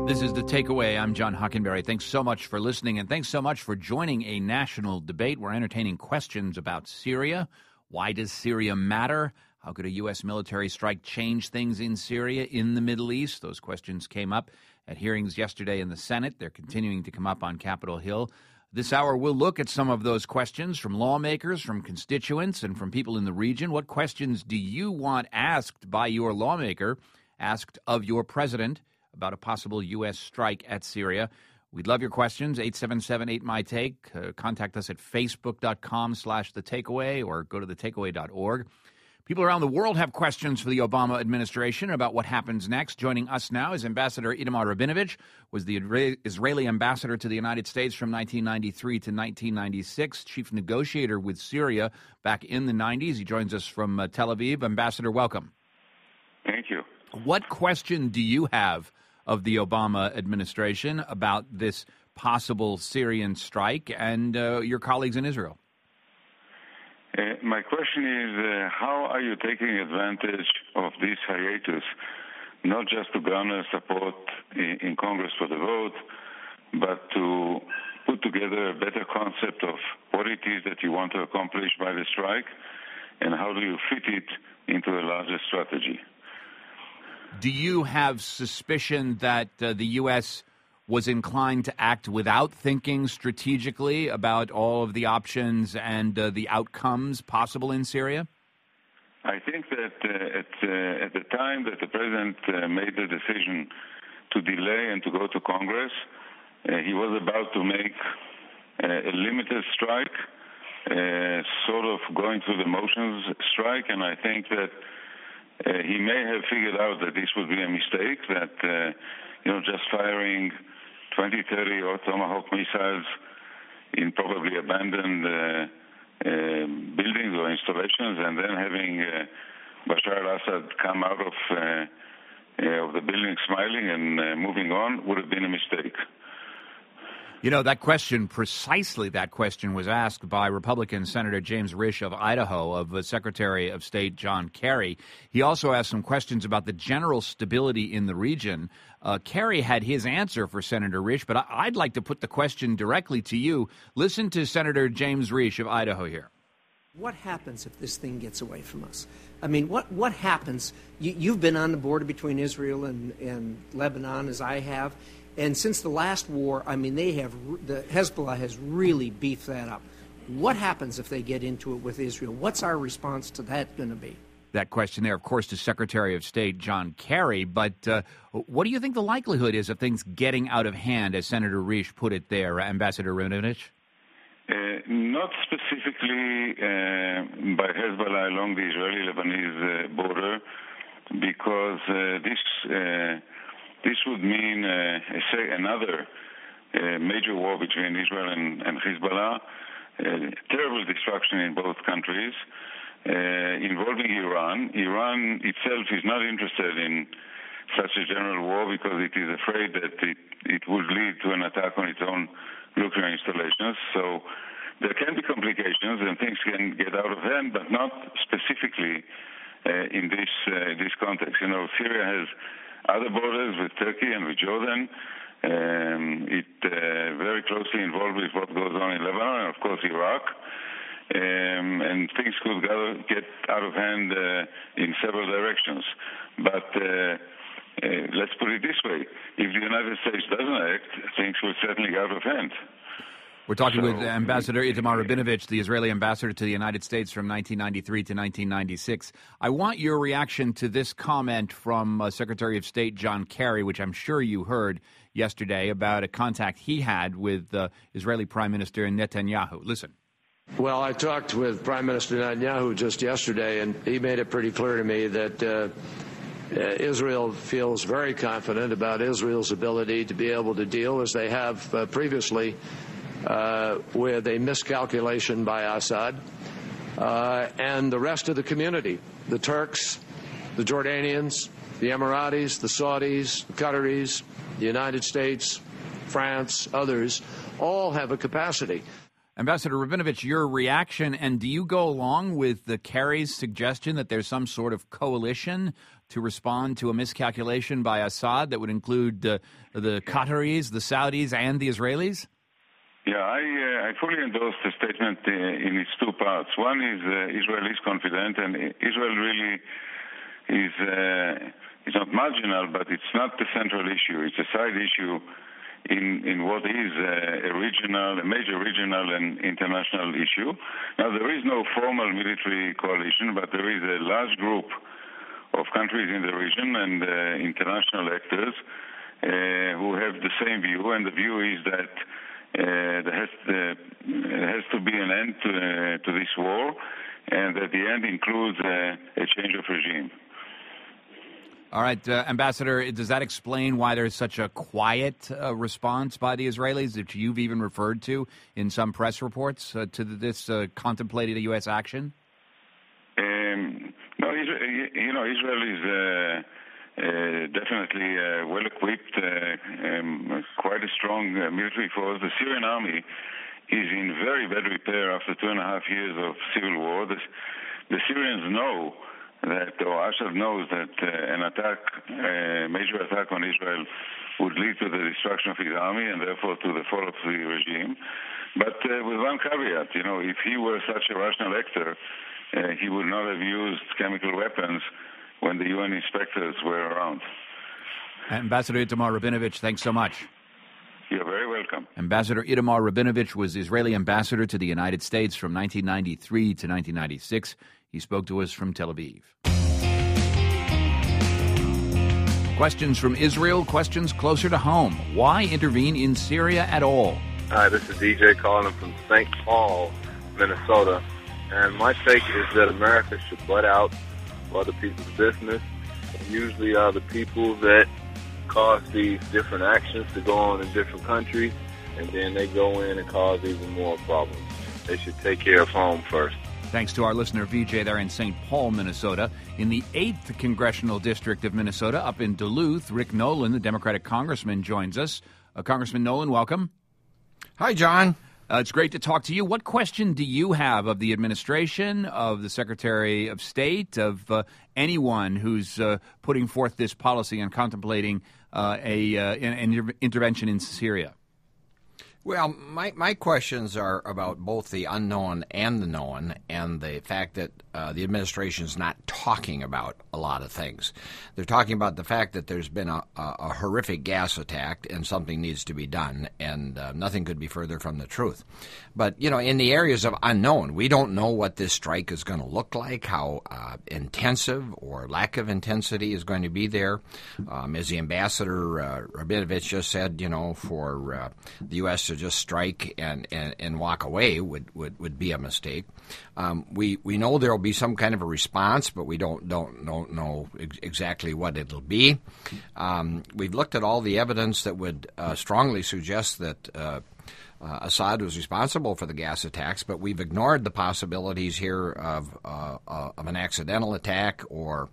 This is The Takeaway. I'm John Hockenberry. Thanks so much for listening, and thanks so much for joining a national debate. We're entertaining questions about Syria. Why does Syria matter? How could a U.S. military strike change things in Syria, in the Middle East? Those questions came up at hearings yesterday in the Senate. They're continuing to come up on Capitol Hill. This hour, we'll look at some of those questions from lawmakers, from constituents, and from people in the region. What questions do you want asked by your lawmaker, asked of your president, about a possible U.S. strike at Syria? We'd love your questions, 877-8MY-TAKE. Contact us at facebook.com/thetakeaway or go to thetakeaway.org. People around the world have questions for the Obama administration about what happens next. Joining us now is Ambassador Itamar Rabinovich, was the Israeli ambassador to the United States from 1993 to 1996, chief negotiator with Syria back in the 90s. He joins us from Tel Aviv. Ambassador, welcome. Thank you. What question do you have of the Obama administration about this possible Syrian strike and your colleagues in Israel? My question is, how are you taking advantage of this hiatus, not just to garner support in Congress for the vote, but to put together a better concept of what it is that you want to accomplish by the strike, and how do you fit it into a larger strategy? Do you have suspicion that the U.S. was inclined to act without thinking strategically about all of the options and the outcomes possible in Syria? I think that at the time that the president made the decision to delay and to go to Congress, he was about to make a limited strike, sort of going through the motions strike, and I think that he may have figured out that this would be a mistake, that just firing 20, 30 or Tomahawk missiles in probably abandoned buildings or installations, and then having Bashar al-Assad come out of the building smiling and moving on would have been a mistake. You know, precisely that question was asked by Republican Senator James Risch of Idaho, of Secretary of State John Kerry. He also asked some questions about the general stability in the region. Kerry had his answer for Senator Risch, but I'd like to put the question directly to you. Listen to Senator James Risch of Idaho here. What happens if this thing gets away from us? I mean, what happens? You've been on the border between Israel and Lebanon, as I have. And since the last war, I mean, the Hezbollah has really beefed that up. What happens if they get into it with Israel? What's our response to that going to be? That question there, of course, to Secretary of State John Kerry. But what do you think the likelihood is of things getting out of hand, as Senator Risch put it there, Ambassador Rabinovich? Not specifically by Hezbollah along the Israeli-Lebanese border, because this would mean, another major war between Israel and Hezbollah, terrible destruction in both countries, involving Iran. Iran itself is not interested in such a general war because it is afraid that it would lead to an attack on its own nuclear installations. So there can be complications and things can get out of hand, but not specifically in this context. You know, Syria has other borders with Turkey and with Jordan. It very closely involved with what goes on in Lebanon and, of course, Iraq. And things could get out of hand in several directions. But let's put it this way. If the United States doesn't act, things will certainly get out of hand. We're talking with Ambassador Itamar Rabinovich, the Israeli ambassador to the United States from 1993 to 1996. I want your reaction to this comment from Secretary of State John Kerry, which I'm sure you heard yesterday, about a contact he had with Israeli Prime Minister Netanyahu. Listen. Well, I talked with Prime Minister Netanyahu just yesterday, and he made it pretty clear to me that Israel feels very confident about Israel's ability to be able to deal, as they have previously, with a miscalculation by Assad and the rest of the community, the Turks, the Jordanians, the Emiratis, the Saudis, the Qataris, the United States, France, others, all have a capacity. Ambassador Rabinovich, your reaction, and do you go along with the Kerry's suggestion that there's some sort of coalition to respond to a miscalculation by Assad that would include the Qataris, the Saudis, and the Israelis? Yeah, I fully endorse the statement in its two parts. One is Israel is confident, and Israel really is not marginal, but it's not the central issue. It's a side issue in what is a major regional and international issue. Now, there is no formal military coalition, but there is a large group of countries in the region and international actors who have the same view, and the view is that there has to be an end to this war, and that the end includes a change of regime. All right, Ambassador, does that explain why there's such a quiet response by the Israelis that you've even referred to in some press reports to this contemplated U.S. action? No, Israel is definitely well-equipped, quite a strong military force. The Syrian army is in very bad repair after 2.5 years of civil war. The Syrians know that, or Assad knows that an attack, a major attack on Israel would lead to the destruction of his army and therefore to the fall of the regime. But with one caveat, if he were such a rational actor, he would not have used chemical weapons when the UN inspectors were around. Ambassador Itamar Rabinovich, thanks so much. You're very welcome. Ambassador Itamar Rabinovich was Israeli ambassador to the United States from 1993 to 1996. He spoke to us from Tel Aviv. Questions from Israel, questions closer to home. Why intervene in Syria at all? Hi, this is DJ calling from St. Paul, Minnesota. And my take is that America should butt out for other people's business. Usually are the people that cause these different actions to go on in different countries, and then they go in and cause even more problems. They should take care of home first. Thanks to our listener, VJ, there in St. Paul, Minnesota. In the 8th Congressional District of Minnesota, up in Duluth, Rick Nolan, the Democratic congressman, joins us. Congressman Nolan, welcome. Hi, John. It's great to talk to you. What question do you have of the administration, of the Secretary of State, of anyone who's putting forth this policy and contemplating an intervention in Syria? Well, my questions are about both the unknown and the known, and the fact that the administration is not talking about a lot of things. They're talking about the fact that there's been a horrific gas attack and something needs to be done, and nothing could be further from the truth. But, in the areas of unknown, we don't know what this strike is going to look like, how intensive or lack of intensity is going to be there. As the Ambassador Rabinovich just said, for the U.S. to just strike and walk away would be a mistake. We know there will be some kind of a response, but we don't know exactly what it'll be. We've looked at all the evidence that would strongly suggest that Assad was responsible for the gas attacks, but we've ignored the possibilities here of an accidental attack or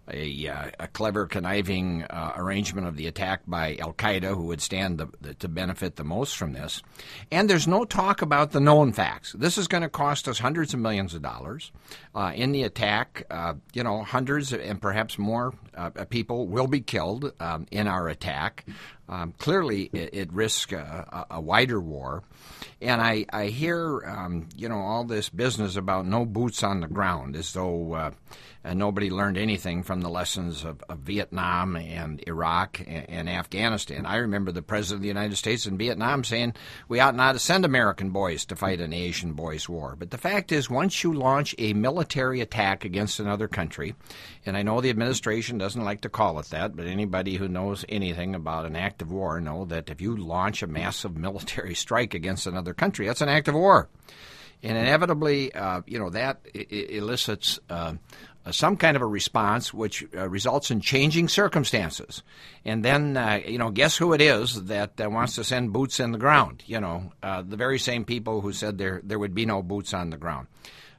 a clever, conniving arrangement of the attack by al-Qaeda, who would stand to benefit the most from this. And there's no talk about the known facts. This is going to cost us hundreds of millions of dollars. In the attack, hundreds and perhaps more people will be killed in our attack. Clearly, it risks a wider war. And I hear, all this business about no boots on the ground, as though nobody learned anything from the lessons of Vietnam and Iraq and Afghanistan. I remember the President of the United States in Vietnam saying we ought not to send American boys to fight an Asian boys' war. But the fact is, once you launch a military attack against another country, and I know the administration doesn't like to call it that, but anybody who knows anything about an act of war know that if you launch a massive military strike against another country, that's an act of war. And inevitably, that elicits some kind of a response which results in changing circumstances. And then, guess who it is that wants to send boots in the ground? The very same people who said there would be no boots on the ground.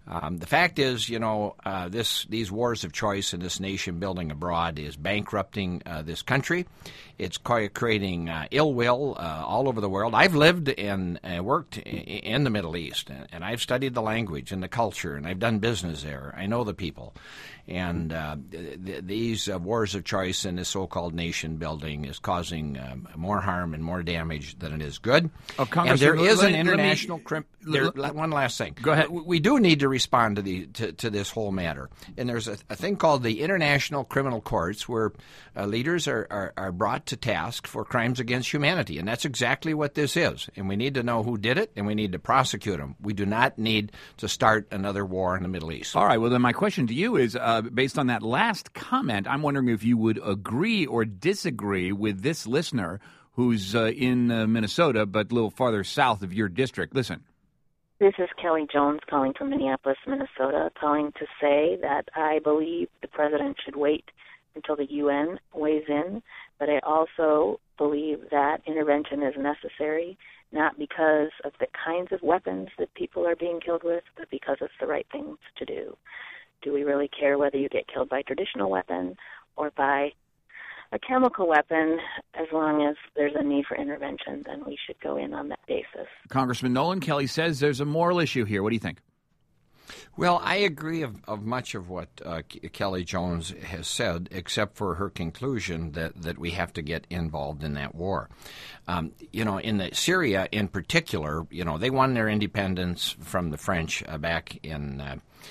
The fact is, these wars of choice and this nation building abroad is bankrupting this country. It's creating ill will all over the world. I've lived and worked in the Middle East, and I've studied the language and the culture, and I've done business there. I know the people. And these wars of choice and this so-called nation building is causing more harm and more damage than it is good. And there is an international one last thing. Go ahead. We do need to respond to this whole matter. And there's a thing called the International Criminal Courts where leaders are brought to task for crimes against humanity. And that's exactly what this is. And we need to know who did it, and we need to prosecute them. We do not need to start another war in the Middle East. All right. Well, then my question to you is, based on that last comment, I'm wondering if you would agree or disagree with this listener who's in Minnesota, but a little farther south of your district. Listen. This is Kelly Jones calling from Minneapolis, Minnesota, calling to say that I believe the president should wait until the UN weighs in, but I also believe that intervention is necessary, not because of the kinds of weapons that people are being killed with, but because it's the right thing to do. Do we really care whether you get killed by a traditional weapon or by a chemical weapon? As long as there's a need for intervention, then we should go in on that basis. Congressman Nolan, Kelly says there's a moral issue here. What do you think? Well, I agree of much of what Kelly Jones has said, except for her conclusion that we have to get involved in that war. In Syria in particular, they won their independence from the French back in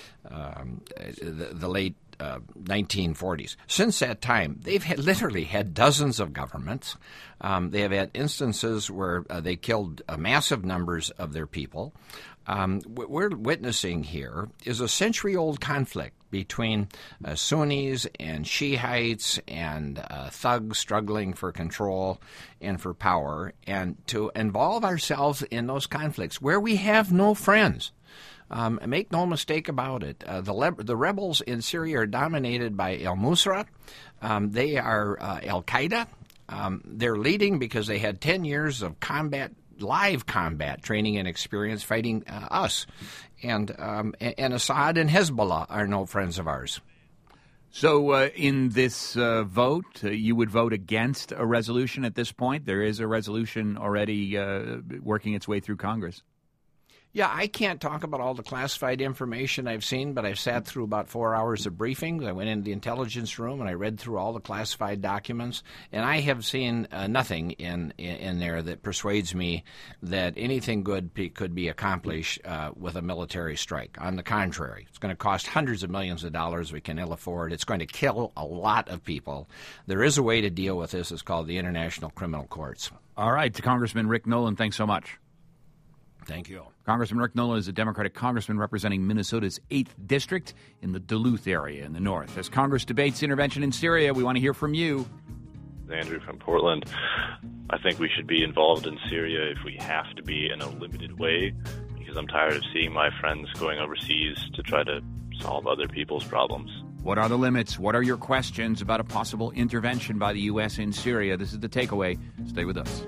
the late 1940s. Since that time, they've literally had dozens of governments. They have had instances where they killed massive numbers of their people. What we're witnessing here is a century-old conflict between Sunnis and Shiites and thugs struggling for control and for power, and to involve ourselves in those conflicts where we have no friends. Make no mistake about it. The rebels in Syria are dominated by al-Nusra. They are al-Qaeda. They're leading because they had 10 years of live combat training and experience fighting us. And Assad and Hezbollah are no friends of ours. So in this vote, you would vote against a resolution at this point? There is a resolution already working its way through Congress. Yeah, I can't talk about all the classified information I've seen, but I've sat through about 4 hours of briefings. I went into the intelligence room and I read through all the classified documents, and I have seen nothing in there that persuades me that anything good could be accomplished with a military strike. On the contrary, it's going to cost hundreds of millions of dollars we can ill afford. It's going to kill a lot of people. There is a way to deal with this. It's called the International Criminal Courts. All right, to Congressman Rick Nolan, thanks so much. Thank you. Congressman Rick Nolan is a Democratic congressman representing Minnesota's 8th District in the Duluth area in the north. As Congress debates intervention in Syria, we want to hear from you. Andrew from Portland. I think we should be involved in Syria if we have to be in a limited way, because I'm tired of seeing my friends going overseas to try to solve other people's problems. What are the limits? What are your questions about a possible intervention by the U.S. in Syria? This is The Takeaway. Stay with us.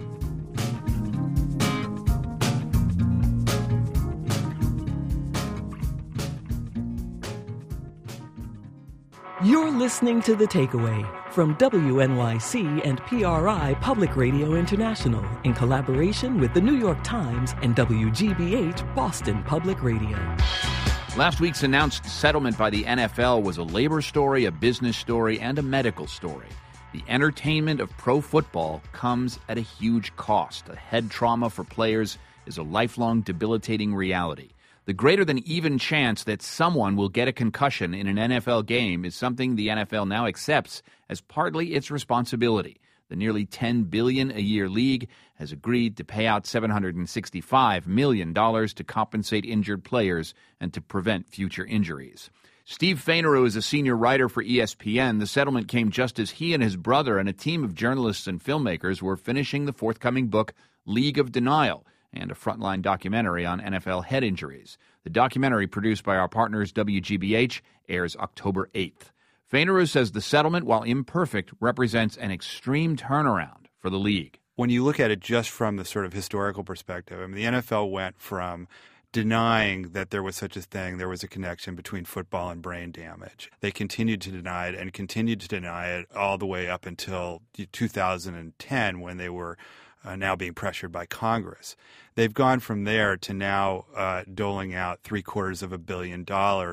You're listening to The Takeaway from WNYC and PRI Public Radio International in collaboration with the New York Times and WGBH Boston Public Radio. Last week's announced settlement by the NFL was a labor story, a business story, and a medical story. The entertainment of pro football comes at a huge cost. A head trauma for players is a lifelong debilitating reality. The greater than even chance that someone will get a concussion in an NFL game is something the NFL now accepts as partly its responsibility. The nearly $10 billion a year league has agreed to pay out $765 million to compensate injured players and to prevent future injuries. Steve Fainaru is a senior writer for ESPN. The settlement came just as he and his brother and a team of journalists and filmmakers were finishing the forthcoming book, League of Denial, and a frontline documentary on NFL head injuries. The documentary, produced by our partners WGBH, airs October 8th. Fainaru says the settlement, while imperfect, represents an extreme turnaround for the league. When you look at it just from the sort of historical perspective, I mean, the NFL went from denying that there was such a thing, there was a connection between football and brain damage. They continued to deny it and continued to deny it all the way up until 2010 when they were now being pressured by Congress. They've gone from there to now doling out $750 million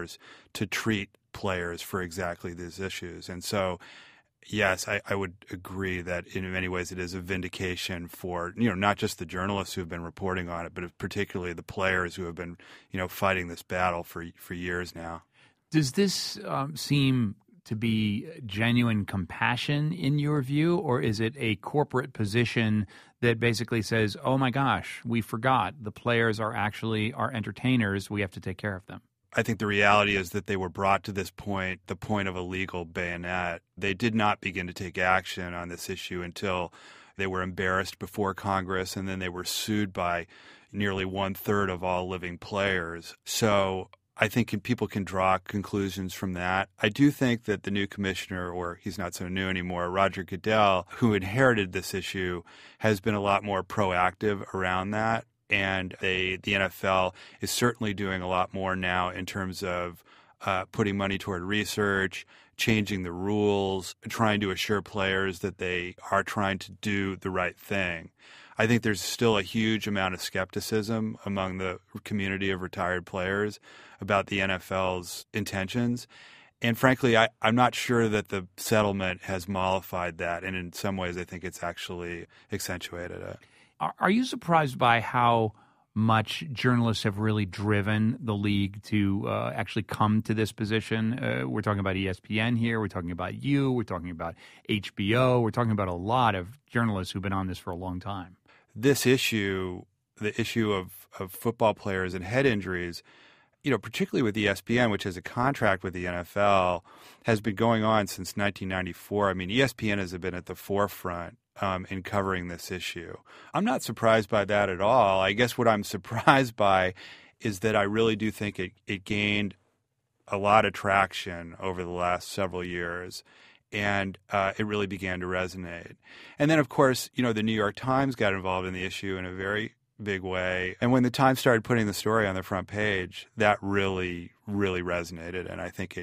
to treat players for exactly these issues. And so, yes, I would agree that in many ways it is a vindication for, not just the journalists who have been reporting on it, but particularly the players who have been, fighting this battle for years now. Does this seem to be genuine compassion in your view, or is it a corporate position that basically says, oh my gosh, we forgot the players are actually our entertainers, we have to take care of them? I think the reality is that they were brought to this point, the point of a legal bayonet. They did not begin to take action on this issue until they were embarrassed before Congress, and then they were sued by nearly 1/3 of all living players. So I think people can draw conclusions from that. I do think that the new commissioner, or he's not so new anymore, Roger Goodell, who inherited this issue, has been a lot more proactive around that. And the NFL is certainly doing a lot more now in terms of putting money toward research, changing the rules, trying to assure players that they are trying to do the right thing. I think there's still a huge amount of skepticism among the community of retired players about the NFL's intentions. And frankly, I'm not sure that the settlement has mollified that. And in some ways, I think it's actually accentuated it. Are you surprised by how much journalists have really driven the league to actually come to this position? We're talking about ESPN here. We're talking about you. We're talking about HBO. We're talking about a lot of journalists who've been on this for a long time. This issue, the issue of football players and head injuries, particularly with ESPN, which has a contract with the NFL, has been going on since 1994. I mean, ESPN has been at the forefront in covering this issue. I'm not surprised by that at all. I guess what I'm surprised by is that I really do think it gained a lot of traction over the last several years, and it really began to resonate. And then, of course, the New York Times got involved in the issue in a very big way. And when the Times started putting the story on the front page, that really, really resonated. And I think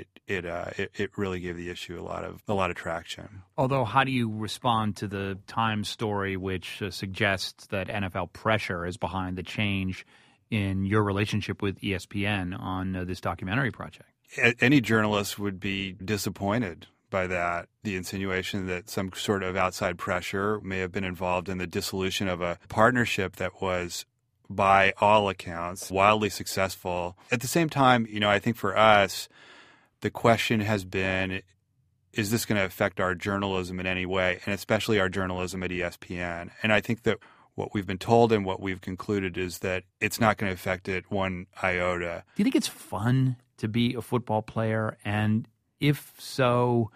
it really gave the issue a lot of traction. Although, how do you respond to the Times story, which suggests that NFL pressure is behind the change in your relationship with ESPN on this documentary project? Any journalist would be disappointed by that, the insinuation that some sort of outside pressure may have been involved in the dissolution of a partnership that was, by all accounts, wildly successful. At the same time, I think for us, the question has been, is this going to affect our journalism in any way, and especially our journalism at ESPN? And I think that what we've been told and what we've concluded is that it's not going to affect it one iota. Do you think it's fun to be a football player? And if so,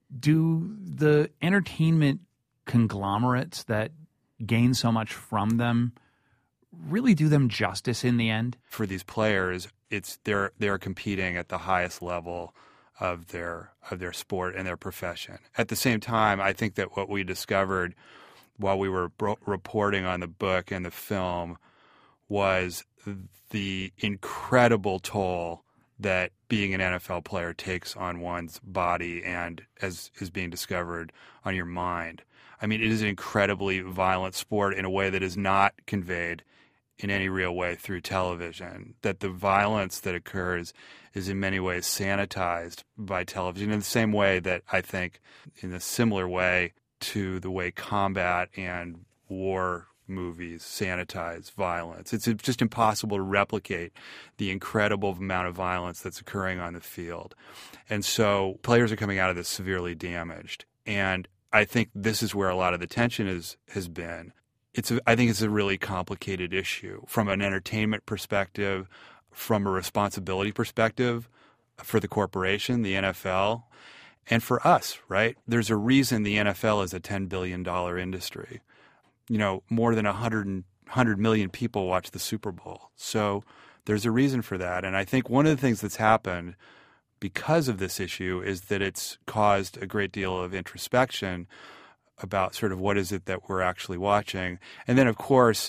do the entertainment conglomerates that gain so much from them really do them justice in the end? For these players, they're competing at the highest level of their sport and their profession. At the same time, I think that what we discovered while we were reporting on the book and the film was the incredible toll that being an NFL player takes on one's body and, as is being discovered, on your mind. I mean, it is an incredibly violent sport in a way that is not conveyed in any real way through television, that the violence that occurs is in many ways sanitized by television in the same way that I think, in a similar way to the way combat and war movies sanitize violence. It's just impossible to replicate the incredible amount of violence that's occurring on the field. And so players are coming out of this severely damaged. And I think this is where a lot of the tension has been. I think it's a really complicated issue from an entertainment perspective, from a responsibility perspective for the corporation, the NFL, and for us, right? There's a reason the NFL is a $10 billion industry. More than 100 million people watch the Super Bowl. So there's a reason for that. And I think one of the things that's happened because of this issue is that it's caused a great deal of introspection about sort of what is it that we're actually watching. And then, of course,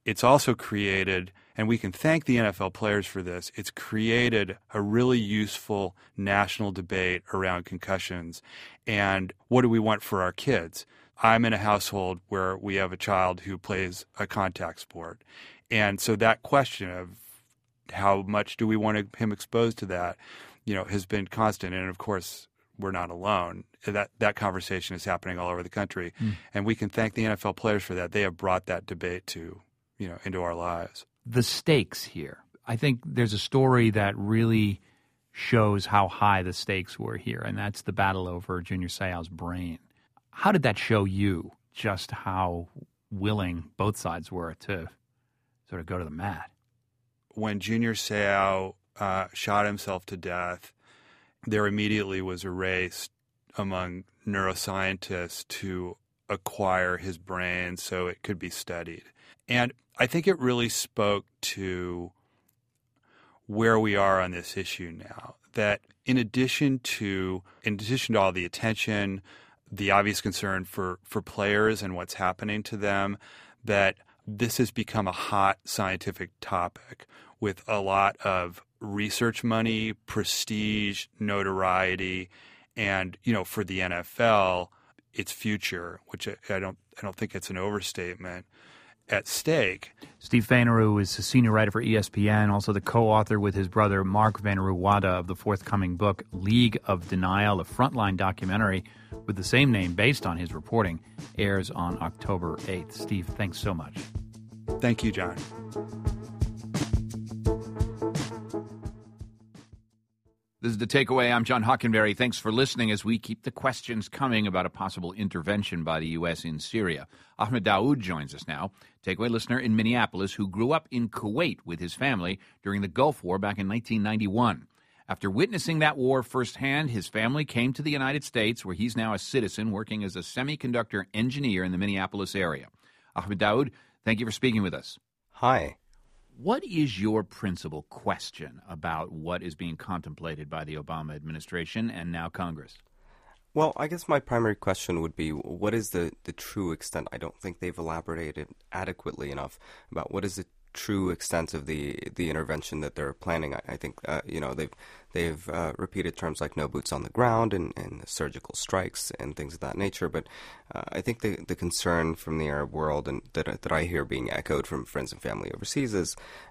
it's also created, and we can thank the NFL players for this, it's created a really useful national debate around concussions and what do we want for our kids. I'm in a household where we have a child who plays a contact sport. And so that question of how much do we want him exposed to that, has been constant. And of course, we're not alone. That conversation is happening all over the country. And we can thank the NFL players for that. They have brought that debate into our lives. The stakes here. I think there's a story that really shows how high the stakes were here, and that's the battle over Junior Seau's brain. How did that show you just how willing both sides were to sort of go to the mat? When Junior Seau shot himself to death, there immediately was a race among neuroscientists to acquire his brain so it could be studied. And I think it really spoke to where we are on this issue now, that in addition to all the attention, the obvious concern for players and what's happening to them, that this has become a hot scientific topic with a lot of research money, prestige, notoriety, and for the NFL, its future, which I don't think it's an overstatement, at stake. Steve Vanneru is a senior writer for ESPN, also the co-author with his brother Mark Vanneru-Wada of the forthcoming book League of Denial, a frontline documentary with the same name based on his reporting, airs on October 8th. Steve, thanks so much. Thank you, John. This is The Takeaway. I'm John Hockenberry. Thanks for listening as we keep the questions coming about a possible intervention by the U.S. in Syria. Ahmed Daoud joins us now, Takeaway listener in Minneapolis who grew up in Kuwait with his family during the Gulf War back in 1991. After witnessing that war firsthand, his family came to the United States, where he's now a citizen working as a semiconductor engineer in the Minneapolis area. Ahmed Daoud, thank you for speaking with us. Hi. What is your principal question about what is being contemplated by the Obama administration and now Congress? Well, I guess my primary question would be, what is the true extent? I don't think they've elaborated adequately enough about what is the true extent of the intervention that they're planning. I think they've repeated terms like no boots on the ground and surgical strikes and things of that nature. But I think the concern from the Arab world and that I hear being echoed from friends and family overseas is,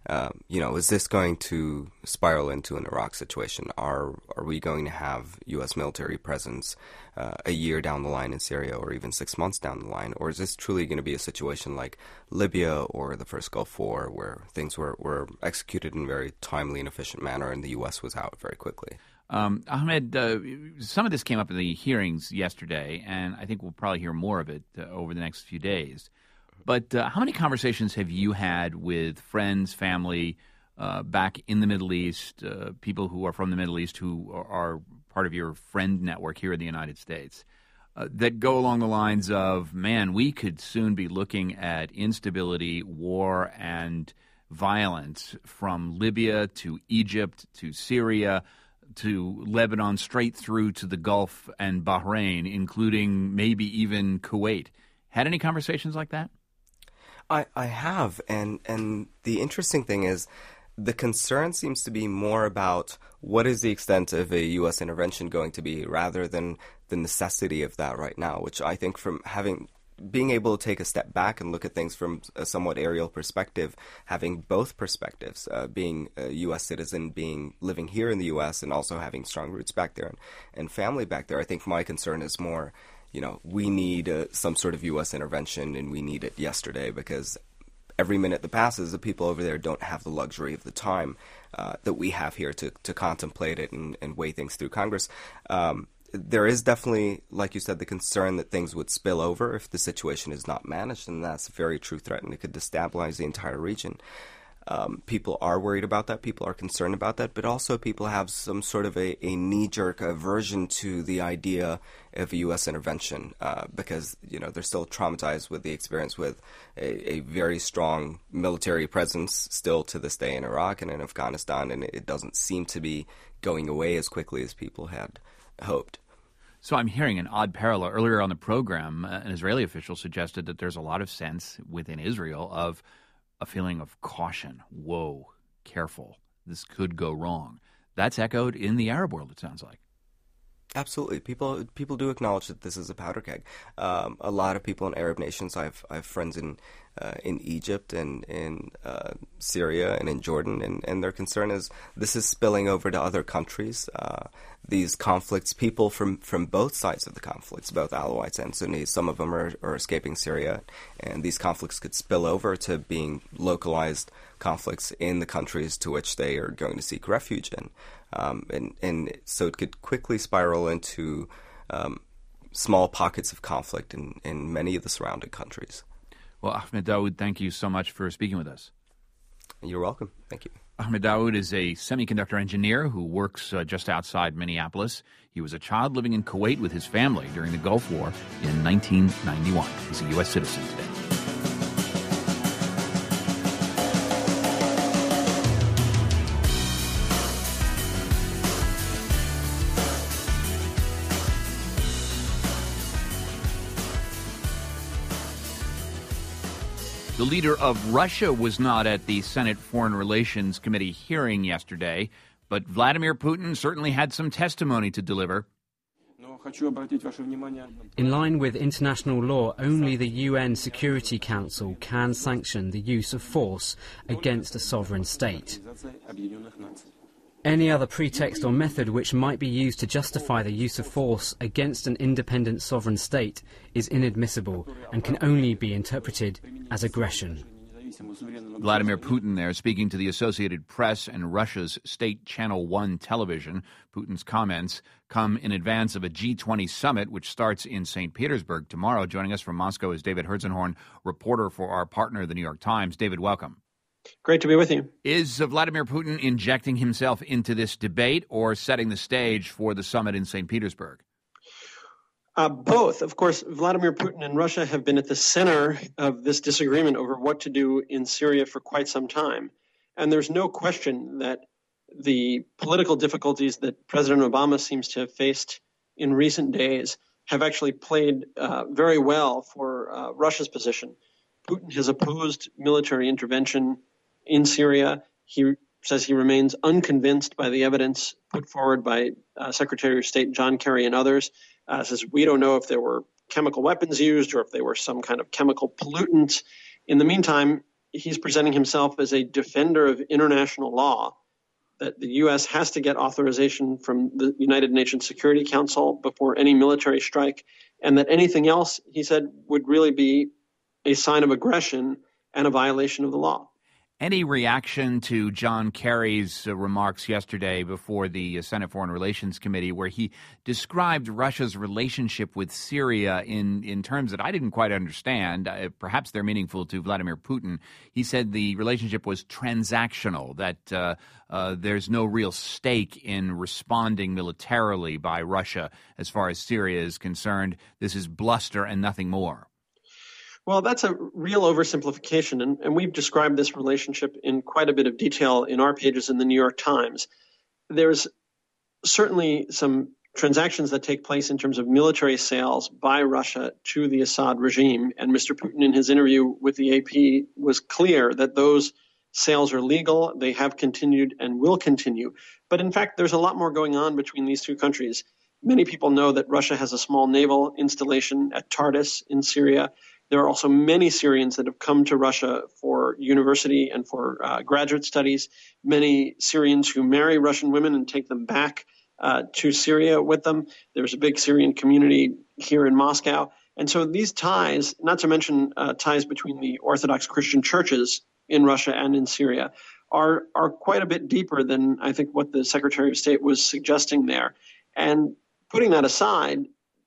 is this going to spiral into an Iraq situation? Are we going to have U.S. military presence a year down the line in Syria or even 6 months down the line? Or is this truly going to be a situation like Libya or the first Gulf War where things were executed in a very timely and efficient manner and the U.S. was out very quickly? Ahmed, some of this came up in the hearings yesterday, and I think we'll probably hear more of it over the next few days. But how many conversations have you had with friends, family back in the Middle East, people who are from the Middle East who are part of your friend network here in the United States, that go along the lines of, man, we could soon be looking at instability, war, and violence from Libya to Egypt to Syria to Lebanon, straight through to the Gulf and Bahrain, including maybe even Kuwait. Had any conversations like that? I have, and the interesting thing is the concern seems to be more about what is the extent of a U.S. intervention going to be rather than the necessity of that right now, which I think from being able to take a step back and look at things from a somewhat aerial perspective, having both perspectives, being a U.S. citizen, living here in the U.S. and also having strong roots back there and family back there, I think my concern is more, we need some sort of U.S. intervention and we need it yesterday because every minute that passes, the people over there don't have the luxury of the time that we have here to contemplate it and weigh things through Congress. There is definitely, like you said, the concern that things would spill over if the situation is not managed, and that's a very true threat, and it could destabilize the entire region. People are worried about that. People are concerned about that. But also people have some sort of a knee-jerk aversion to the idea of a U.S. intervention because, they're still traumatized with the experience with a very strong military presence still to this day in Iraq and in Afghanistan, and it doesn't seem to be going away as quickly as people had hoped. So I'm hearing an odd parallel. Earlier on the program, an Israeli official suggested that there's a lot of sense within Israel of a feeling of caution. Whoa, careful. This could go wrong. That's echoed in the Arab world, it sounds like. Absolutely, people do acknowledge that this is a powder keg. A lot of people in Arab nations. I have friends in Egypt and in Syria and in Jordan, and their concern is this is spilling over to other countries. These conflicts, people from both sides of the conflicts, both Alawites and Sunnis, some of them are escaping Syria, and these conflicts could spill over to being localized conflicts in the countries to which they are going to seek refuge in. And so it could quickly spiral into small pockets of conflict in many of the surrounding countries. Well, Ahmed Daoud, thank you so much for speaking with us. You're welcome. Thank you. Ahmed Daoud is a semiconductor engineer who works just outside Minneapolis. He was a child living in Kuwait with his family during the Gulf War in 1991. He's a U.S. citizen today. The leader of Russia was not at the Senate Foreign Relations Committee hearing yesterday, but Vladimir Putin certainly had some testimony to deliver. In line with international law, only the UN Security Council can sanction the use of force against a sovereign state. Any other pretext or method which might be used to justify the use of force against an independent sovereign state is inadmissible and can only be interpreted as aggression. Vladimir Putin there speaking to the Associated Press and Russia's state Channel 1 television. Putin's comments come in advance of a G20 summit, which starts in St. Petersburg tomorrow. Joining us from Moscow is David Herzenhorn, reporter for our partner, The New York Times. David, welcome. Great to be with you. Is Vladimir Putin injecting himself into this debate or setting the stage for the summit in St. Petersburg? Both. Of course, Vladimir Putin and Russia have been at the center of this disagreement over what to do in Syria for quite some time. And there's no question that the political difficulties that President Obama seems to have faced in recent days have actually played very well for Russia's position. Putin has opposed military intervention in Syria. He says he remains unconvinced by the evidence put forward by Secretary of State John Kerry and others. Says we don't know if there were chemical weapons used or if they were some kind of chemical pollutant. In the meantime, he's presenting himself as a defender of international law, that the U.S. has to get authorization from the United Nations Security Council before any military strike, and that anything else, he said, would really be a sign of aggression and a violation of the law. Any reaction to John Kerry's remarks yesterday before the Senate Foreign Relations Committee, where he described Russia's relationship with Syria in terms that I didn't quite understand? Perhaps they're meaningful to Vladimir Putin. He said the relationship was transactional, that there's no real stake in responding militarily by Russia as far as Syria is concerned. This is bluster and nothing more. Well, that's a real oversimplification, and we've described this relationship in quite a bit of detail in our pages in the New York Times. There's certainly some transactions that take place in terms of military sales by Russia to the Assad regime, and Mr. Putin in his interview with the AP was clear that those sales are legal, they have continued and will continue. But in fact, there's a lot more going on between these two countries. Many people know that Russia has a small naval installation at Tartus in Syria. There are also many Syrians that have come to Russia for university and for graduate studies, many Syrians who marry Russian women and take them back to Syria with them. There's a big Syrian community here in Moscow. And so these ties, not to mention ties between the Orthodox Christian churches in Russia and in Syria, are quite a bit deeper than I think what the Secretary of State was suggesting there. And putting that aside,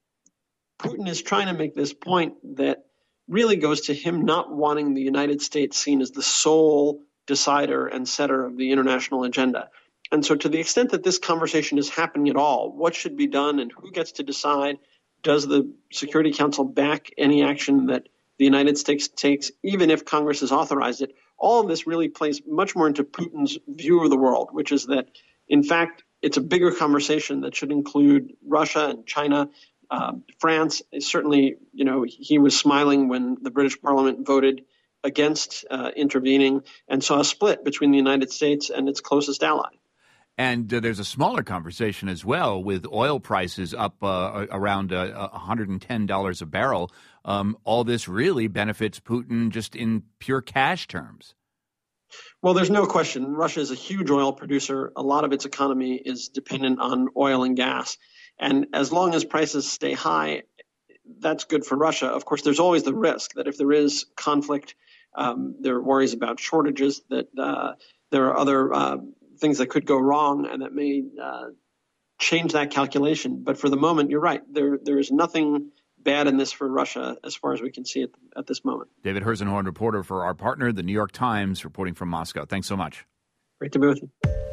Putin is trying to make this point that really goes to him not wanting the United States seen as the sole decider and setter of the international agenda. And so to the extent that this conversation is happening at all, what should be done and who gets to decide? Does the Security Council back any action that the United States takes, even if Congress has authorized it? All of this really plays much more into Putin's view of the world, which is that, in fact, it's a bigger conversation that should include Russia and China. France, certainly, he was smiling when the British Parliament voted against intervening and saw a split between the United States and its closest ally. And there's a smaller conversation as well with oil prices up around $110 a barrel. All this really benefits Putin just in pure cash terms. Well, there's no question. Russia is a huge oil producer. A lot of its economy is dependent on oil and gas. And as long as prices stay high, that's good for Russia. Of course, there's always the risk that if there is conflict, there are worries about shortages, that there are other things that could go wrong and that may change that calculation. But for the moment, you're right. There is nothing bad in this for Russia as far as we can see at this moment. David Herzenhorn, reporter for our partner, The New York Times, reporting from Moscow. Thanks so much. Great to be with you.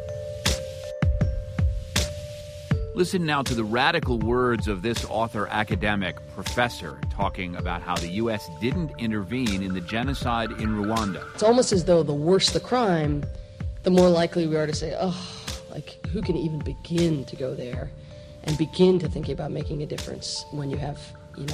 Listen now to the radical words of this author, academic, professor, talking about how the U.S. didn't intervene in the genocide in Rwanda. It's almost as though the worse the crime, the more likely we are to say, who can even begin to go there and begin to think about making a difference when you have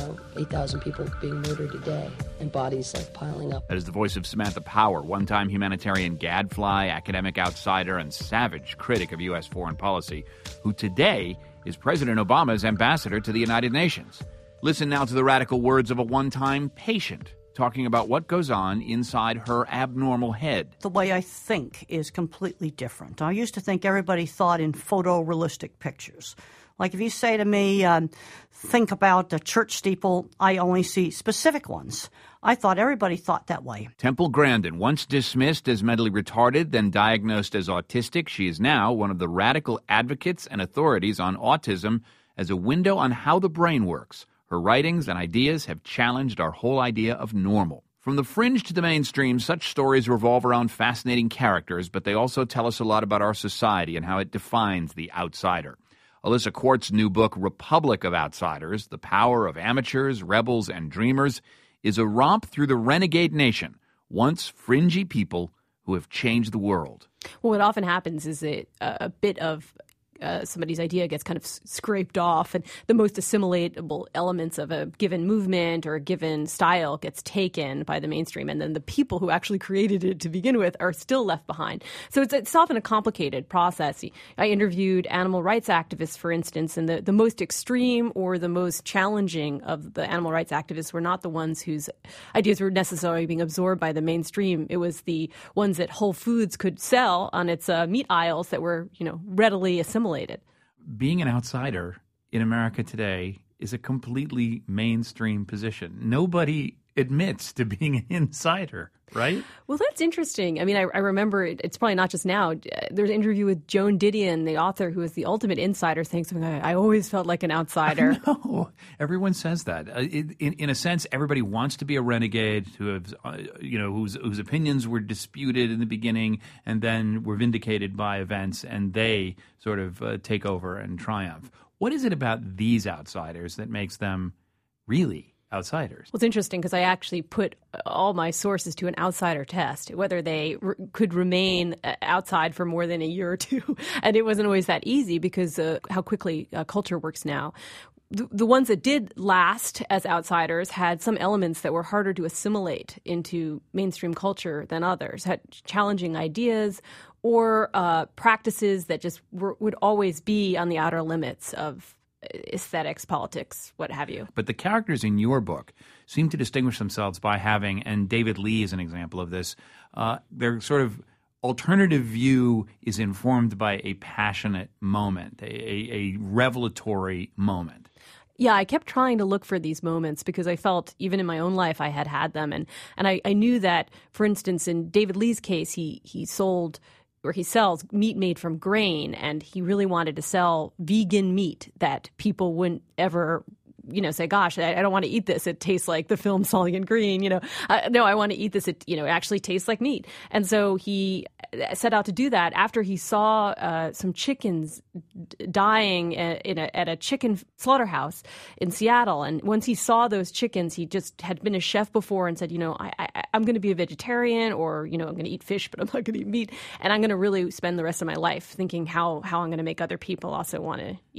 8,000 people being murdered a day and bodies piling up. That is the voice of Samantha Power, one-time humanitarian gadfly, academic outsider, and savage critic of U.S. foreign policy, who today is President Obama's ambassador to the United Nations. Listen now to the radical words of a one-time patient talking about what goes on inside her abnormal head. The way I think is completely different. I used to think everybody thought in photorealistic pictures. Like if you say to me, think about a church steeple, I only see specific ones. I thought everybody thought that way. Temple Grandin, once dismissed as mentally retarded, then diagnosed as autistic, she is now one of the radical advocates and authorities on autism as a window on how the brain works. Her writings and ideas have challenged our whole idea of normal. From the fringe to the mainstream, such stories revolve around fascinating characters, but they also tell us a lot about our society and how it defines the outsider. Alyssa Quartz's new book, Republic of Outsiders, The Power of Amateurs, Rebels, and Dreamers, is a romp through the renegade nation, once fringy people who have changed the world. Well, what often happens is that a bit of somebody's idea gets kind of scraped off, and the most assimilatable elements of a given movement or a given style gets taken by the mainstream, and then the people who actually created it to begin with are still left behind. So it's often a complicated process. I interviewed animal rights activists, for instance, and the most extreme or the most challenging of the animal rights activists were not the ones whose ideas were necessarily being absorbed by the mainstream. It was the ones that Whole Foods could sell on its meat aisles that were, readily assimilated. Being an outsider in America today is a completely mainstream position. Nobody admits to being an insider, right? Well, that's interesting. I mean, I remember it's probably not just now. There's an interview with Joan Didion, the author who is the ultimate insider, saying something like, I always felt like an outsider. No, everyone says that. In a sense, everybody wants to be a renegade whose opinions were disputed in the beginning and then were vindicated by events, and they sort of take over and triumph. What is it about these outsiders that makes them really outsiders? Well, it's interesting because I actually put all my sources to an outsider test, whether they could remain outside for more than a year or two. And it wasn't always that easy because how quickly culture works now. The ones that did last as outsiders had some elements that were harder to assimilate into mainstream culture than others, had challenging ideas or practices that just would always be on the outer limits of aesthetics, politics, what have you. But the characters in your book seem to distinguish themselves by having, and David Lee is an example of this, their sort of alternative view is informed by a passionate moment, a revelatory moment. Yeah, I kept trying to look for these moments because I felt, even in my own life, I had them. And I knew that, for instance, in David Lee's case, he sold where he sells meat made from grain, and he really wanted to sell vegan meat that people wouldn't ever, say, gosh, I don't want to eat this. It tastes like the film Soylent Green, no, I want to eat this. It, actually tastes like meat. And so he set out to do that after he saw some chickens dying at a chicken slaughterhouse in Seattle. And once he saw those chickens, he just had been a chef before and said, I'm going to be a vegetarian, or, I'm going to eat fish, but I'm not going to eat meat. And I'm going to really spend the rest of my life thinking how I'm going to make other people also want to eat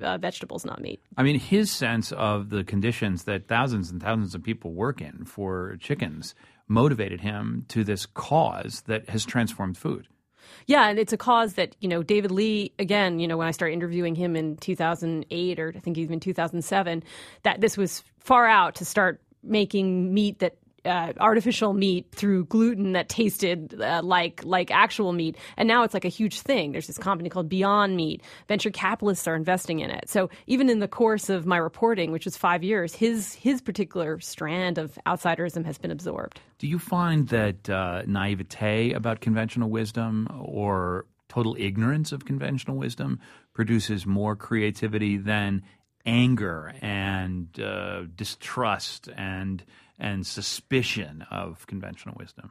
vegetables, not meat. I mean, his sense of the conditions that thousands and thousands of people work in for chickens motivated him to this cause that has transformed food. Yeah, and it's a cause that, David Lee, again, when I started interviewing him in 2008 or I think even 2007, that this was far out to start making meat that artificial meat through gluten that tasted like actual meat. And now it's like a huge thing. There's this company called Beyond Meat. Venture capitalists are investing in it. So even in the course of my reporting, which was 5 years, his particular strand of outsiderism has been absorbed. Do you find that naivete about conventional wisdom or total ignorance of conventional wisdom produces more creativity than anger and distrust and suspicion of conventional wisdom?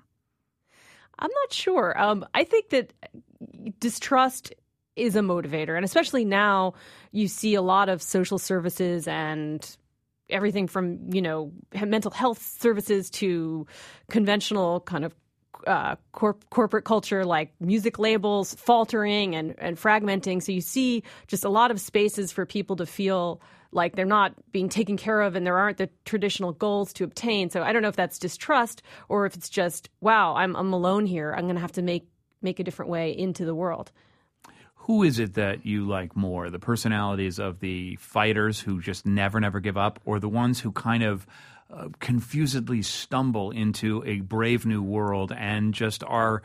I'm not sure. I think that distrust is a motivator, and especially now you see a lot of social services and everything from, mental health services to conventional kind of corporate culture like music labels faltering and fragmenting. So you see just a lot of spaces for people to feel like they're not being taken care of and there aren't the traditional goals to obtain. So I don't know if that's distrust or if it's just, wow, I'm alone here. I'm going to have to make a different way into the world. Who is it that you like more, the personalities of the fighters who just never give up, or the ones who kind of confusedly stumble into a brave new world and just are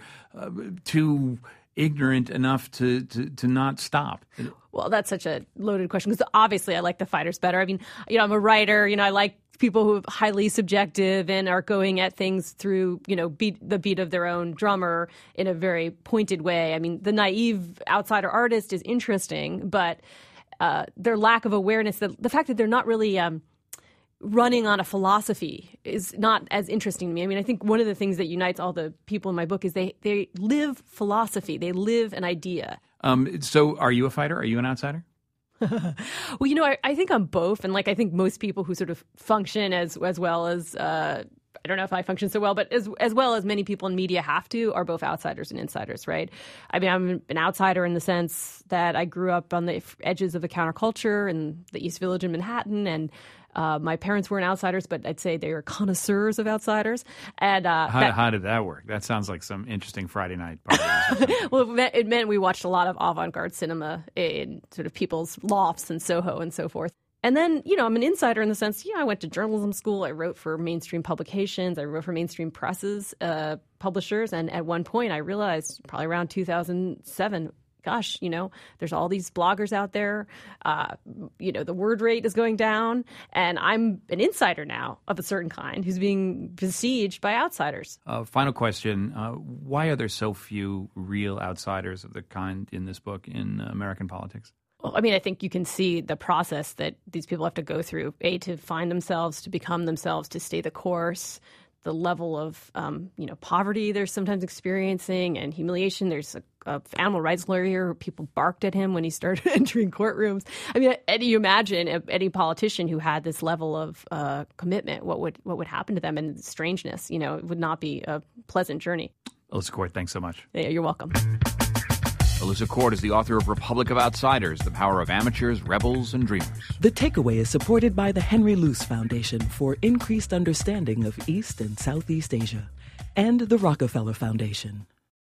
too ignorant enough to not stop? Well, that's such a loaded question because obviously I like the fighters better. I mean, I'm a writer. I like people who are highly subjective and are going at things through, the beat of their own drummer in a very pointed way. I mean, the naive outsider artist is interesting, but their lack of awareness, the fact that they're not really running on a philosophy is not as interesting to me. I mean, I think one of the things that unites all the people in my book is they live philosophy. They live an idea. So are you a fighter? Are you an outsider? Well, I think I'm both. And I think most people who sort of function as well as, I don't know if I function so well, but as well as many people in media have to, are both outsiders and insiders, right? I mean, I'm an outsider in the sense that I grew up on the edges of the counterculture in the East Village in Manhattan, and my parents weren't outsiders, but I'd say they were connoisseurs of outsiders. And how did that work? That sounds like some interesting Friday night parties. Well, it meant we watched a lot of avant-garde cinema in sort of people's lofts in Soho and so forth. And then, I'm an insider in the sense, I went to journalism school. I wrote for mainstream publications. I wrote for mainstream presses, publishers. And at one point, I realized, probably around 2007, gosh, there's all these bloggers out there. The word rate is going down. And I'm an insider now of a certain kind who's being besieged by outsiders. Final question. Why are there so few real outsiders of the kind in this book in American politics? Well, I mean, I think you can see the process that these people have to go through, to find themselves, to become themselves, to stay the course, the level of, poverty they're sometimes experiencing and humiliation. There's a animal rights lawyer here. People barked at him when he started entering courtrooms. I mean, you imagine any politician who had this level of commitment, what would happen to them, and strangeness. It would not be a pleasant journey. Alyssa Court, thanks so much. Yeah, you're welcome. Alyssa Court is the author of Republic of Outsiders, The Power of Amateurs, Rebels, and Dreamers. The Takeaway is supported by the Henry Luce Foundation for increased understanding of East and Southeast Asia and the Rockefeller Foundation.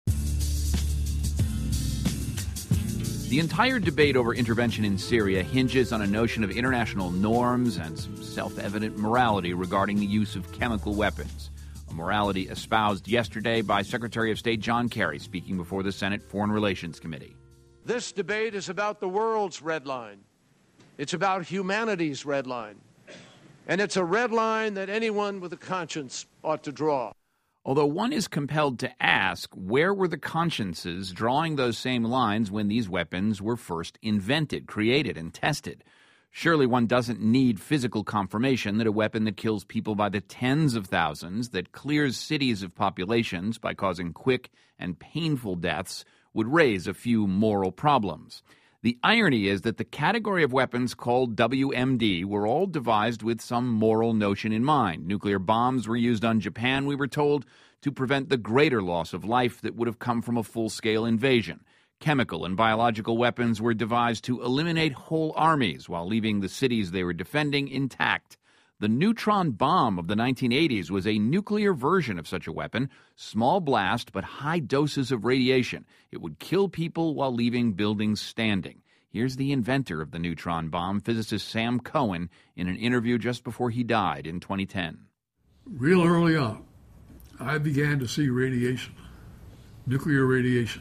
The entire debate over intervention in Syria hinges on a notion of international norms and some self-evident morality regarding the use of chemical weapons. A morality espoused yesterday by Secretary of State John Kerry, speaking before the Senate Foreign Relations Committee. This debate is about the world's red line. It's about humanity's red line. And it's a red line that anyone with a conscience ought to draw. Although one is compelled to ask, where were the consciences drawing those same lines when these weapons were first invented, created, and tested? Surely one doesn't need physical confirmation that a weapon that kills people by the tens of thousands, that clears cities of populations by causing quick and painful deaths, would raise a few moral problems. The irony is that the category of weapons called WMD were all devised with some moral notion in mind. Nuclear bombs were used on Japan, we were told, to prevent the greater loss of life that would have come from a full-scale invasion. Chemical and biological weapons were devised to eliminate whole armies while leaving the cities they were defending intact. The neutron bomb of the 1980s was a nuclear version of such a weapon, small blast but high doses of radiation. It would kill people while leaving buildings standing. Here's the inventor of the neutron bomb, physicist Sam Cohen, in an interview just before he died in 2010. Real early on, I began to see radiation, nuclear radiation,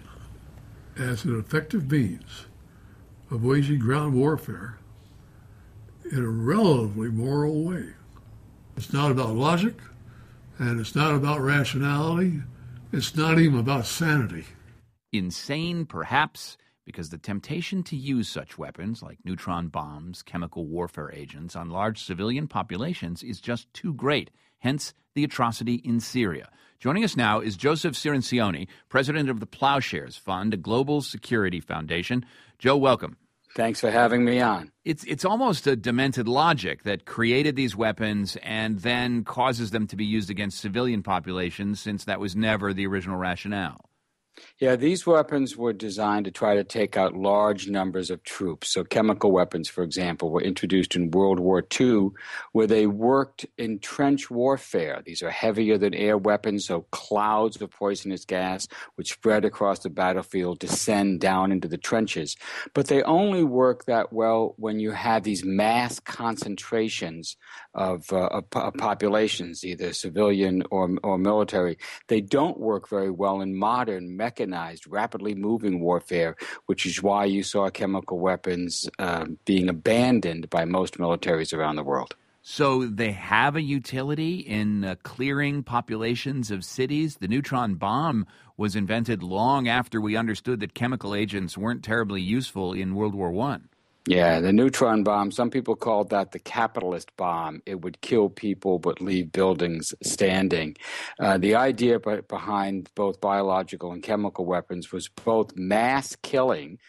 as an effective means of waging ground warfare in a relatively moral way. It's not about logic, and it's not about rationality. It's not even about sanity. Insane, perhaps, because the temptation to use such weapons like neutron bombs, chemical warfare agents, on large civilian populations is just too great, hence the atrocity in Syria. Joining us now is Joseph Cirincione, president of the Plowshares Fund, a global security foundation. Joe, welcome. Thanks for having me on. It's almost a demented logic that created these weapons and then causes them to be used against civilian populations, since that was never the original rationale. Yeah, these weapons were designed to try to take out large numbers of troops. So chemical weapons, for example, were introduced in World War II, where they worked in trench warfare. These are heavier than air weapons, so clouds of poisonous gas would spread across the battlefield, descend down into the trenches. But they only work that well when you have these mass concentrations of populations, either civilian or military. They don't work very well in modern mechanized, rapidly moving warfare, which is why you saw chemical weapons being abandoned by most militaries around the world. So they have a utility in clearing populations of cities? The neutron bomb was invented long after we understood that chemical agents weren't terribly useful in World War I. Yeah, the neutron bomb, some people called that the capitalist bomb. It would kill people but leave buildings standing. The idea behind both biological and chemical weapons was both mass killing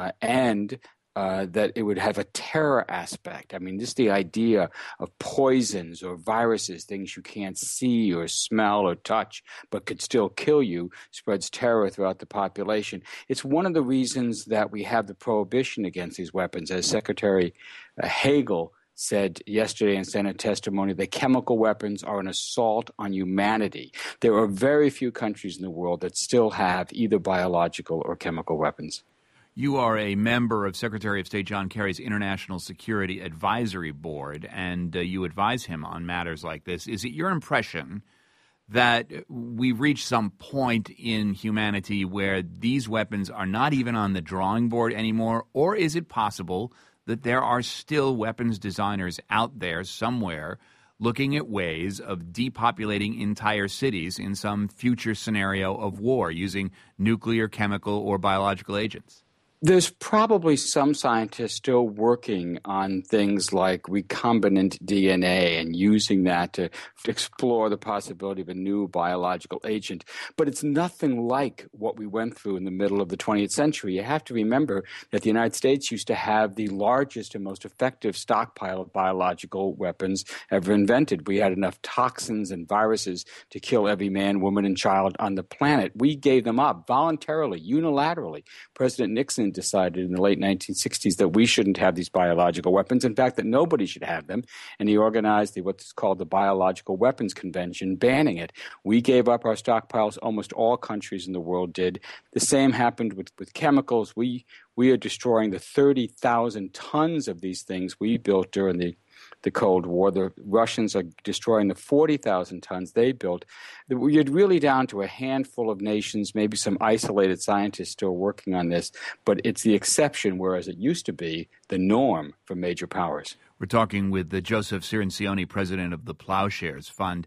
and that it would have a terror aspect. I mean, just the idea of poisons or viruses, things you can't see or smell or touch, but could still kill you, spreads terror throughout the population. It's one of the reasons that we have the prohibition against these weapons. As Secretary Hagel said yesterday in Senate testimony, that chemical weapons are an assault on humanity. There are very few countries in the world that still have either biological or chemical weapons. You are a member of Secretary of State John Kerry's International Security Advisory Board, and you advise him on matters like this. Is it your impression that we've reached some point in humanity where these weapons are not even on the drawing board anymore, or is it possible that there are still weapons designers out there somewhere looking at ways of depopulating entire cities in some future scenario of war using nuclear, chemical, or biological agents? There's probably some scientists still working on things like recombinant DNA and using that to explore the possibility of a new biological agent. But it's nothing like what we went through in the middle of the 20th century. You have to remember that the United States used to have the largest and most effective stockpile of biological weapons ever invented. We had enough toxins and viruses to kill every man, woman, and child on the planet. We gave them up voluntarily, unilaterally. President Nixon decided in the late 1960s that we shouldn't have these biological weapons, in fact, that nobody should have them, and he organized what's called the Biological Weapons Convention, banning it. We gave up our stockpiles. Almost all countries in the world did. The same happened with chemicals. We are destroying the 30,000 tons of these things we built during the Cold War. The Russians are destroying the 40,000 tons they built. You're really down to a handful of nations, maybe some isolated scientists still working on this, but it's the exception, whereas it used to be the norm for major powers. We're talking with Joseph Cirincione, president of the Plowshares Fund.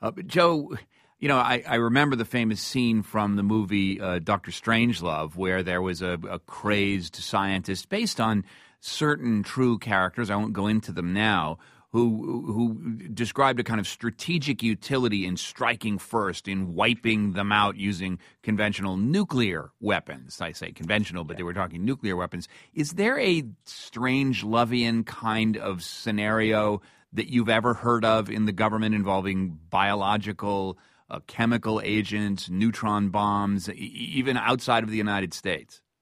Joe, you know, I remember the famous scene from the movie Dr. Strangelove, where there was a crazed scientist based on certain true characters, I won't go into them now, who described a kind of strategic utility in striking first, in wiping them out using conventional nuclear weapons. I say conventional, but they were talking nuclear weapons. Is there a Strangelovian kind of scenario that you've ever heard of in the government involving biological, chemical agents, neutron bombs, even outside of the United States?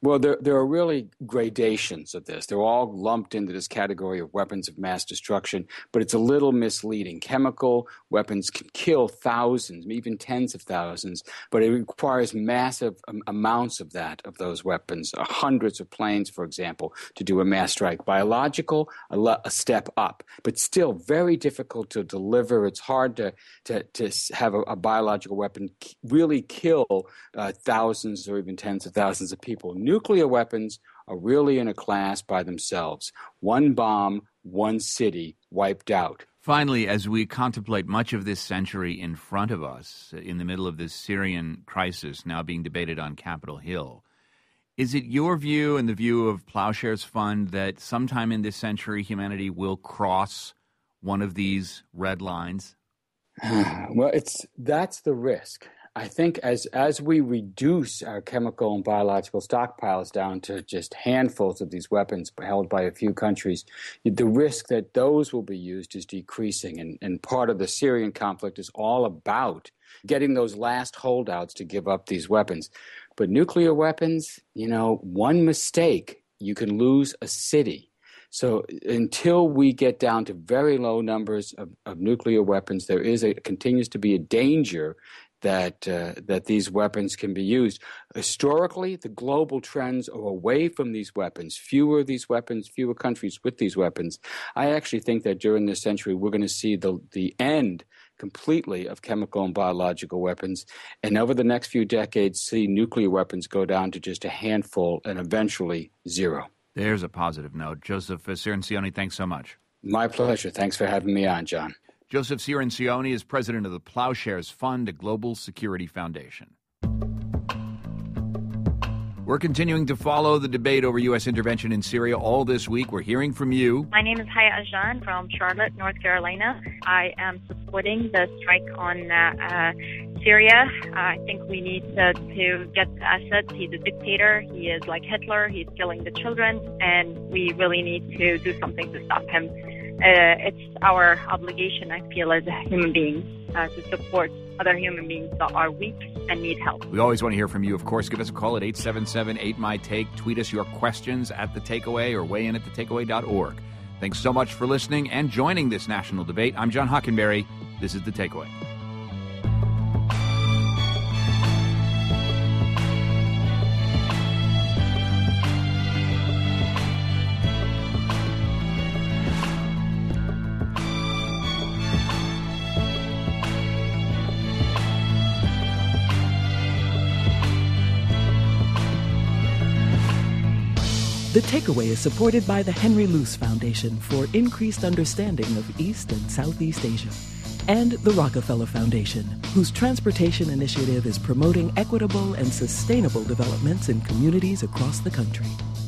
Well, there are really gradations of this. They're all lumped into this category of weapons of mass destruction, but it's a little misleading. Chemical weapons can kill thousands, even tens of thousands, but it requires massive amounts of those weapons, hundreds of planes, for example, to do a mass strike. Biological, a step up, but still very difficult to deliver. It's hard to have a biological weapon really kill thousands or even tens of thousands of people. Nuclear weapons are really in a class by themselves. One bomb, one city wiped out. Finally, as we contemplate much of this century in front of us, in the middle of this Syrian crisis now being debated on Capitol Hill, is it your view and the view of Plowshares Fund that sometime in this century humanity will cross one of these red lines? Well, that's the risk. I think as we reduce our chemical and biological stockpiles down to just handfuls of these weapons held by a few countries, the risk that those will be used is decreasing. And part of the Syrian conflict is all about getting those last holdouts to give up these weapons. But nuclear weapons, one mistake, you can lose a city. So until we get down to very low numbers of nuclear weapons, there continues to be a danger that these weapons can be used. Historically, the global trends are away from these weapons. Fewer of these weapons, fewer countries with these weapons. I actually think that during this century, we're going to see the end completely of chemical and biological weapons, and over the next few decades, see nuclear weapons go down to just a handful and eventually zero. There's a positive note. Joseph Cirincione, thanks so much. My pleasure. Thanks for having me on, John. Joseph Cirincione is president of the Plowshares Fund, a global security foundation. We're continuing to follow the debate over U.S. intervention in Syria all this week. We're hearing from you. My name is Haya Ajan from Charlotte, North Carolina. I am supporting the strike on Syria. I think we need to get Assad. He's a dictator. He is like Hitler. He's killing the children, and we really need to do something to stop him. It's our obligation, I feel, as human beings to support other human beings that are weak and need help. We always want to hear from you. Of course, give us a call at 877-8MY-TAKE. Tweet us your questions at The Takeaway or weigh in at thetakeaway.org. Thanks so much for listening and joining this national debate. I'm John Hockenberry. This is The Takeaway. The Takeaway is supported by the Henry Luce Foundation for increased understanding of East and Southeast Asia, and the Rockefeller Foundation, whose transportation initiative is promoting equitable and sustainable developments in communities across the country.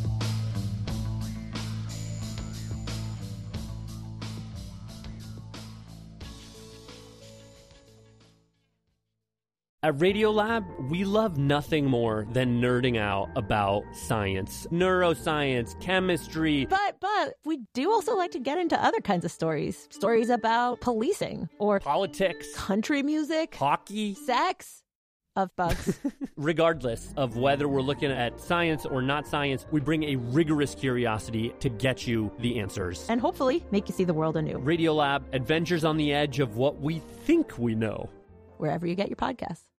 At Radiolab, we love nothing more than nerding out about science, neuroscience, chemistry. But we do also like to get into other kinds of stories. Stories about policing or politics, country music, hockey, sex, of bugs. Regardless of whether we're looking at science or not science, we bring a rigorous curiosity to get you the answers. And hopefully make you see the world anew. Radiolab, adventures on the edge of what we think we know. Wherever you get your podcasts.